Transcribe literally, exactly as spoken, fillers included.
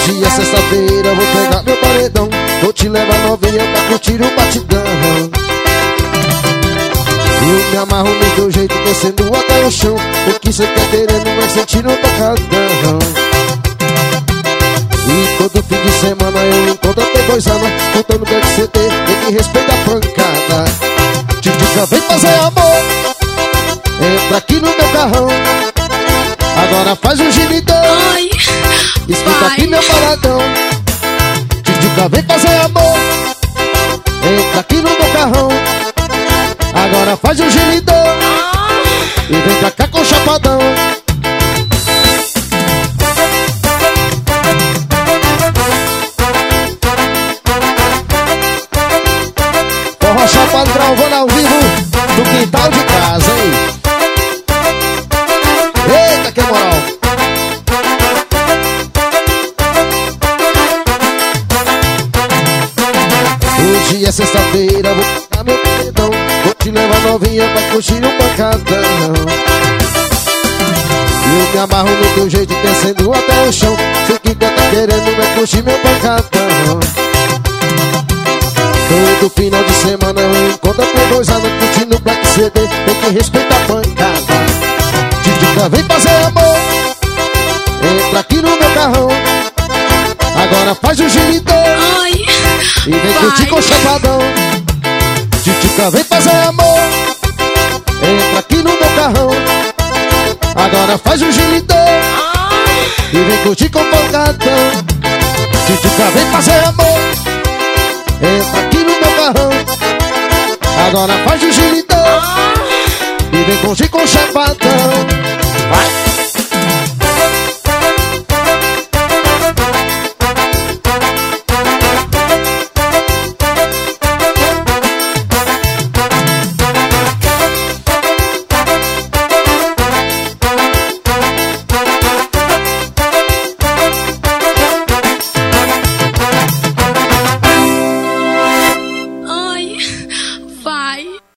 Hoje é sexta-feira, vou pegar meu paredão, vou te levar novinha pra curtir o batidão. Eu me amarro no teu jeito, descendo até o chão. O que cê tá querendo é sentir um tocadão. E todo fim de semana eu encontro a playboyzana, contando que cê tem, tem que respeitar a pancada. Titica, vem fazer amor, entra aqui no meu carrão. Agora faz um gemidão, escuta aqui meu paradão. Titica, vem fazer amor, entra aqui no meu carrão. Agora faz um gemidão e vem pra cá com o chapadão. Forró Chapado gravando ao vivo no quintal de casa, hein? Eita, que moral! Hoje é sexta-feira, vou pegar meu paredão, vou te levar novinha pra curtir um pancadão. Eu me amarro no teu jeito, descendo até o chão. Sei que tá querendo é curtir meu pancadão. Todo final de semana eu encontro a playboyzana, curtindo Black C D, tem que respeitar a pancada. Titica, vem fazer amor, entra aqui no meu carrão. Agora faz um gemidão e vem curtir com o chapadão. Titica, vem fazer amor, entra aqui no meu carrão. Agora faz um gemidão e vem curtir com o pancadão. Titica, vem fazer amor, entra aqui no meu carrão. Agora faz um gemidão e vem curtir com o chapadão. Vai!